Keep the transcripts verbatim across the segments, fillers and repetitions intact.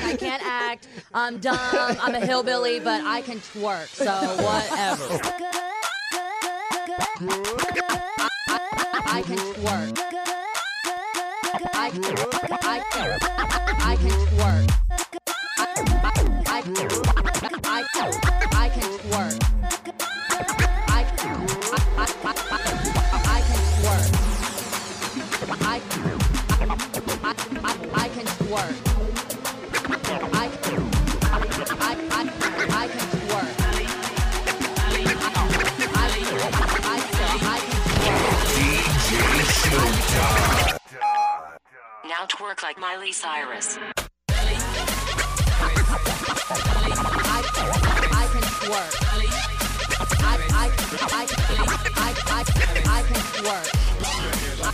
I can't act. I'm dumb. I'm a hillbilly, but I can twerk. So whatever. I, I, I can twerk. I, I, I, I can twerk. I, I, I, I, I can twerk. I, I, I, I, I can twerk. I, I, I, I can twerk. I, I, I, I can twerk. Now twerk like Miley Cyrus. I, I can twerk. I, I, I, I, I, I can twerk. I,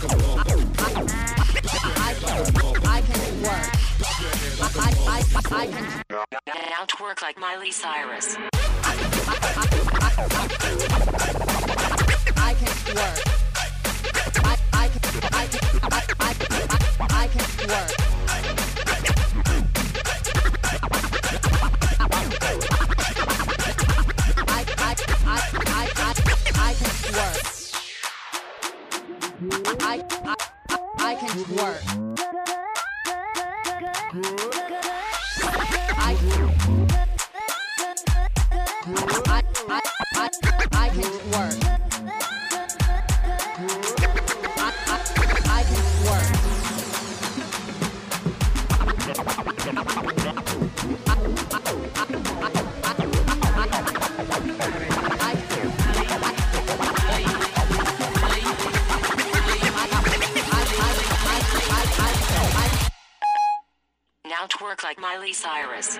I, I can twerk. I, I, I can. Now twerk like Miley Cyrus. I can twerk. I, I, I, I, I, I can twerk. I, I, I, I, I, I can twerk. I, I, I can twerk. I, I, I, I, I can twerk. I, I, I can twerk. Now twerk like Miley Cyrus.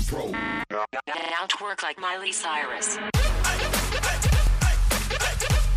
Now twerk like Miley Cyrus.